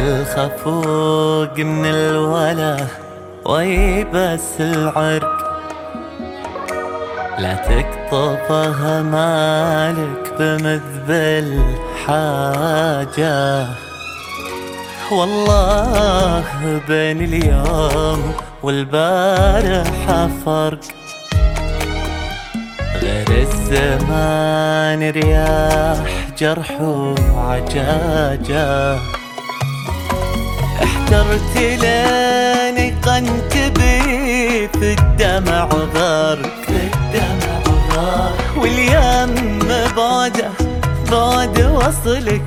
الخفوق من الولا ويبس العرق، لا تقطفها مالك بمذب الحاجة. والله بين اليوم والبارحة فرق، غير الزمان رياح جرح وعجاجة. احترت لين قنت بي في الدمع غرق، واليم بعده بعد وصلك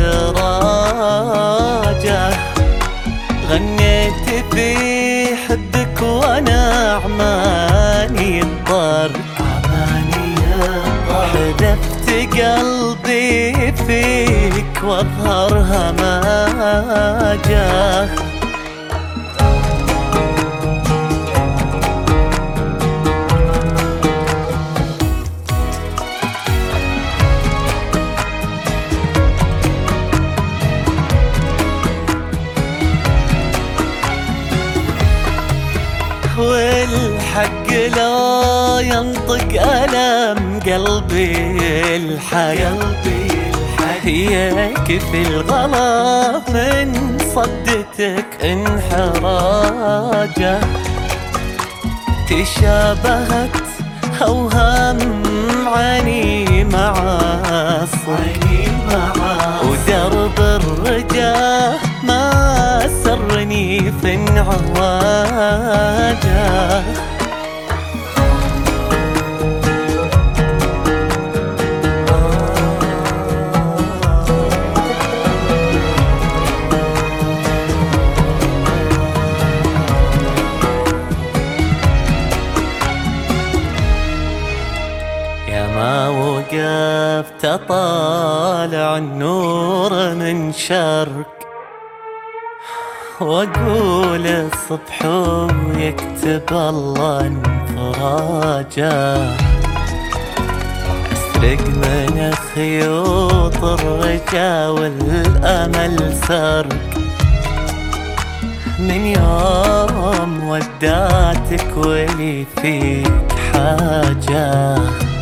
سراجه. غنيت في حبك وانا عماني الضرب، حذفت قلبي فيك واظهر هماجه. والحق لا ينطق ألم قلبي الحق، ياك في الغلا من صدتك انحراجه. تشابهت أوهام عيني مع الصدق، ودرب الرجا ما سرني في انعواجه. يا ما وقفت أطالع النور من شرق، واقول الصبح ويكتب الله انفراجه. اسرق من خيوط الرجا والامل سرق، من يوم ودعتك ولي فيك حاجه.